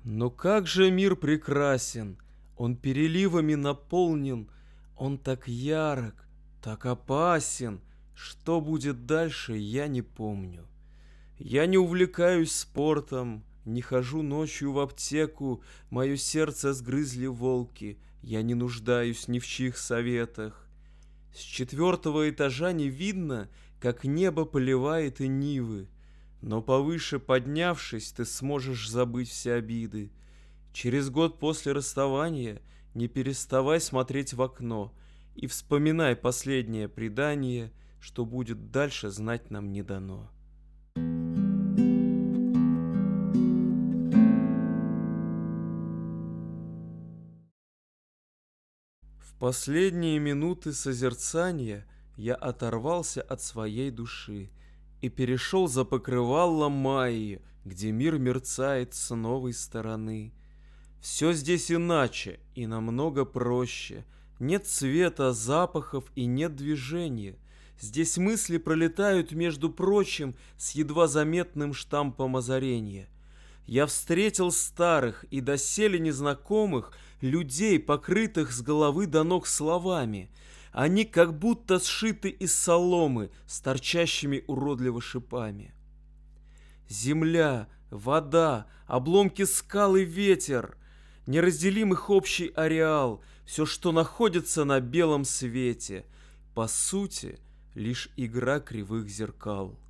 Но как же мир прекрасен, он переливами наполнен, он так ярок, так опасен, что будет дальше, я не помню. Я не увлекаюсь спортом, не хожу ночью в аптеку, мое сердце сгрызли волки, я не нуждаюсь ни в чьих советах. С 4-го этажа не видно, как небо поливает и нивы, но повыше поднявшись, ты сможешь забыть все обиды. Через год после расставания не переставай смотреть в окно и вспоминай последнее предание, что будет дальше, знать нам не дано. В последние минуты созерцания я оторвался от своей души и перешел за покрывало Майи, где мир мерцает с новой стороны. Все здесь иначе и намного проще. Нет цвета, запахов и нет движения. Здесь мысли пролетают, между прочим, с едва заметным штампом озарения. Я встретил старых и доселе незнакомых людей, покрытых с головы до ног словами. Они как будто сшиты из соломы с торчащими уродливо шипами. Земля, вода, обломки скал и ветер, неразделим их общий ареал, все, что находится на белом свете, по сути, лишь игра кривых зеркал.